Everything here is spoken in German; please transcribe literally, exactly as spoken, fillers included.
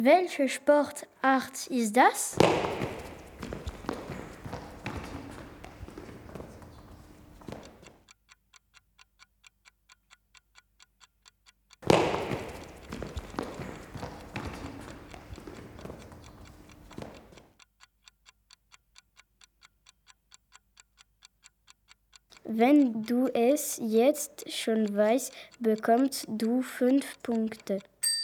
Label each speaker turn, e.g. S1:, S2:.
S1: Welche Sportart ist das? Wenn du es jetzt schon weißt, bekommst du fünf Punkte.